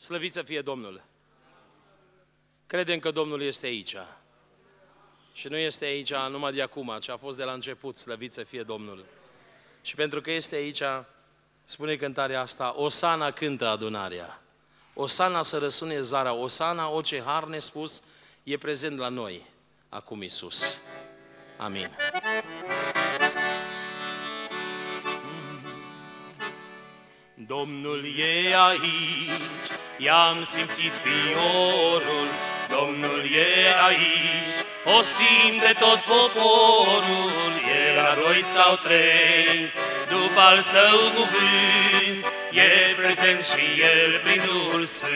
Slăvit să fie Domnul! Credem că Domnul este aici. Și nu este aici numai de acum, ci a fost de la început, slăvit să fie Domnul. Și pentru că este aici, spune cântarea asta, Osana cântă adunarea. Osana să răsune zara, Osana, orice har nespus, e prezent la noi, acum Iisus. Amin. Domnul e aici, i-am simțit fiorul, Domnul e aici, o simt de tot poporul, era doi sau trei, după al său cuvânt, e prezent și el prin Duhul Sfânt.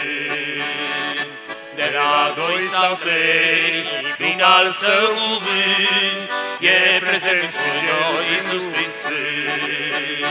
De la doi sau trei, prin al său cuvânt, e prezent și noi, Iisus Sfânt.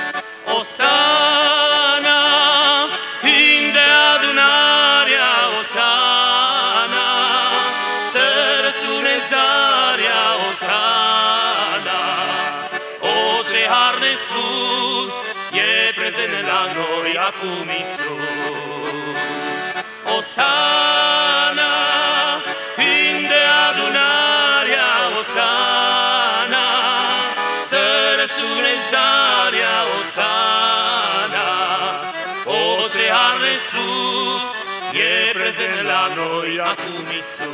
Osana, cântă adunarea, Osana, să răsune zarea, Osana, orice har nespus, e prezent la noi acum Iisus. Osana, cântă adunarea, Osana, să răsune zarea, Osana, orice har nespus, e prezent la noi acum Iisus.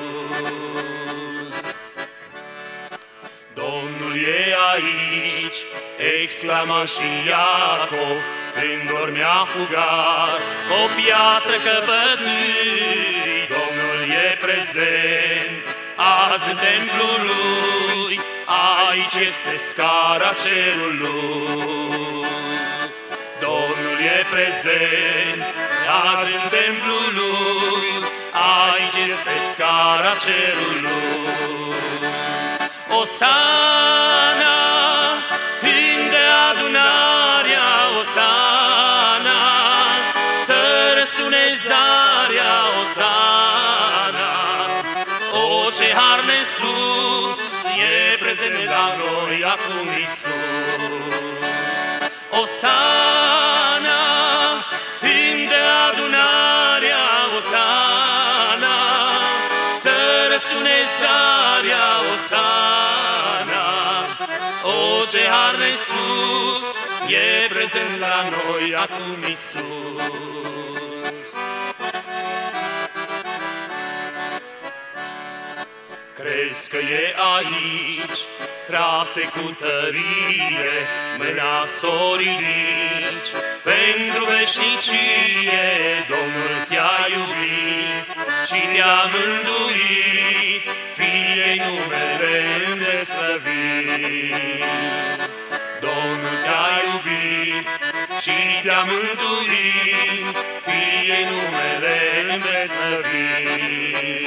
Domnul e aici, exclama și Iacov, când dormea fugar, o piatră căpătâi. Domnul e prezent, azi în templul lui, aici este scara cerului. Domnul e prezent, azi în templul lui, aici este scara cerului. Osana, cântă adunarea, Osana, să răsune zarea, Osana, orice har nespus, e prezent la noi acum Iisus. Osana, cântă adunarea, Osana, să răsune zarea, Osana, orice har nespus, e prezent la noi acum Iisus. Crezi că e aici, frate, cu tărie, mâna s-o ridici, pentru veșnicie Domnul te-a iubit și te-a mântuit, fie-i numele îndeslăvit. Domnul te-a iubit și te-a mântuit, fie-i numele îndeslăvit.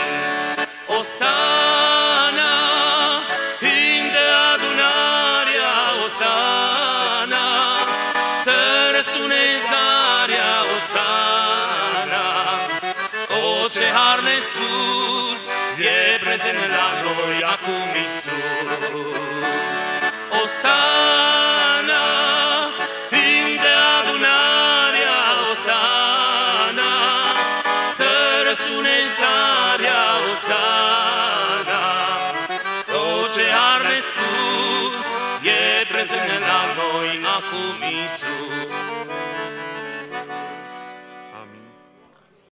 Osana, cântă adunarea, Osana, să răsune zarea, Osana, orice har nespus, e prezent la noi acum Iisus. Osana, cântă adunarea, Osana, să răsune zarea, Osana, orice har nespus, e prezent la noi acum Iisus.